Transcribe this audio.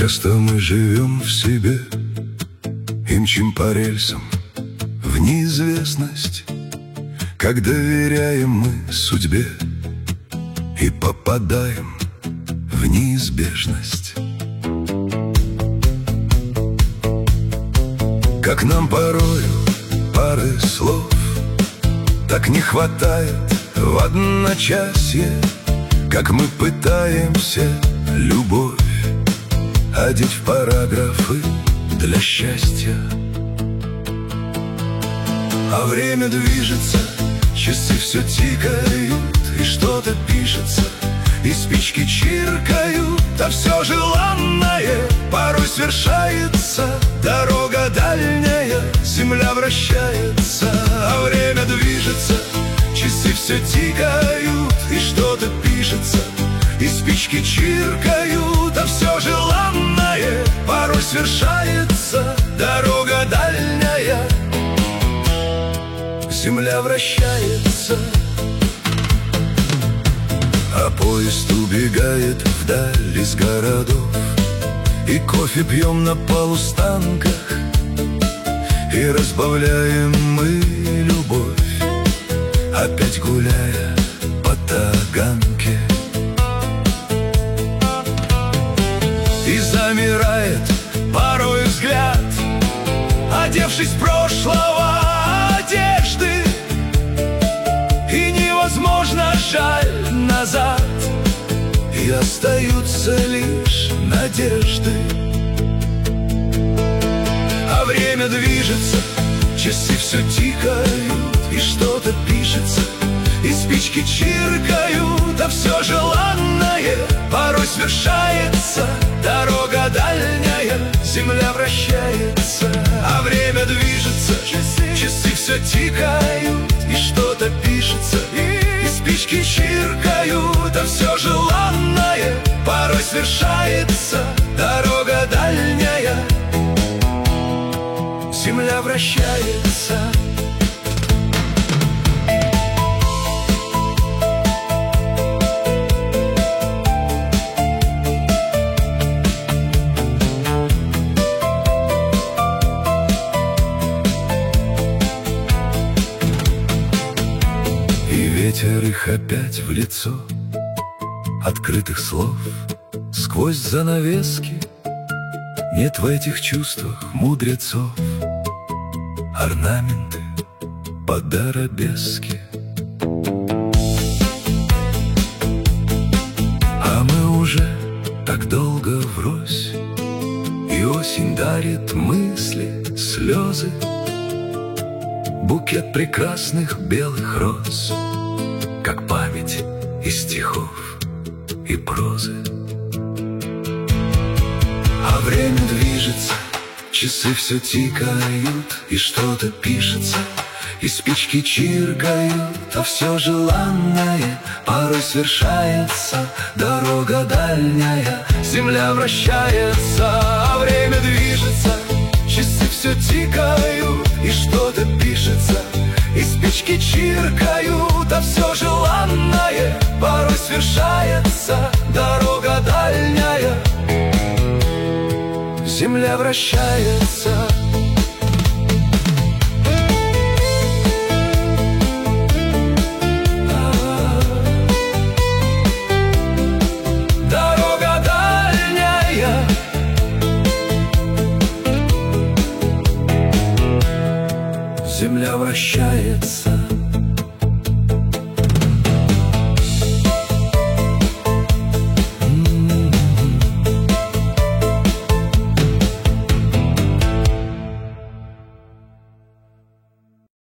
Часто мы живем в себе и мчим по рельсам в неизвестность, как доверяем мы судьбе и попадаем в неизбежность. Как нам порою пары слов так не хватает в одночасье, как мы пытаемся любовь одеть в параграфы для счастья. А время движется, часы все тикают, и что-то пишется, и спички чиркают. А все желанное порой свершается, дорога дальняя, земля вращается. А время движется, часы все тикают, и что-то пишется, и спички чиркают. А все желанное порой свершается, дорога дальняя, земля вращается. А поезд убегает вдаль из городов, и кофе пьем на полустанках, и разбавляем мы любовь, опять гуляя по Таганке. И замирает порой взгляд, одевшись в прошлого одежды, и невозможно жаль назад, и остаются лишь надежды. А время движется, часы все тикают, и что-то пишется, и спички чиркают. А все желанное порой свершается, дорога дальняя, земля вращается. А время движется, часы все тикают, и что-то пишется, и спички чиркают. А все желанное порой свершается, дорога дальняя, земля вращается. Ветер их опять в лицо, открытых слов сквозь занавески. Нет в этих чувствах мудрецов, орнаменты под арабески. А мы уже так долго врозь, и осень дарит мысли, слезы, букет прекрасных белых роз, как память из стихов и прозы. А время движется, часы все тикают, и что-то пишется, и спички чиркают. А все желанное порой свершается, дорога дальняя, земля вращается. А время движется, часы все тикают, и что-то пишется, и спички чиркают. А все желанное порой свершается, дорога дальняя, земля вращается. Дорога дальняя, земля вращается.